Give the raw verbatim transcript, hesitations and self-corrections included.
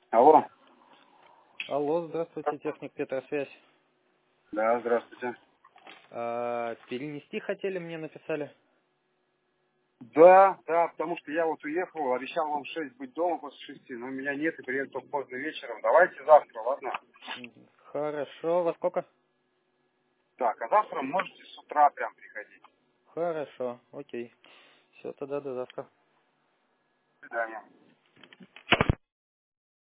Алло. Алло, здравствуйте, техник Петросвязь. Да, здравствуйте. А, перенести хотели, мне написали? Да, да, потому что я вот уехал, обещал вам в шесть быть дома после шести, но меня нет и приеду только поздно вечером. Давайте завтра, ладно? Хорошо, во сколько? Так, а завтра можете с утра прям приходить. Хорошо, окей. Все, тогда до завтра. До свидания.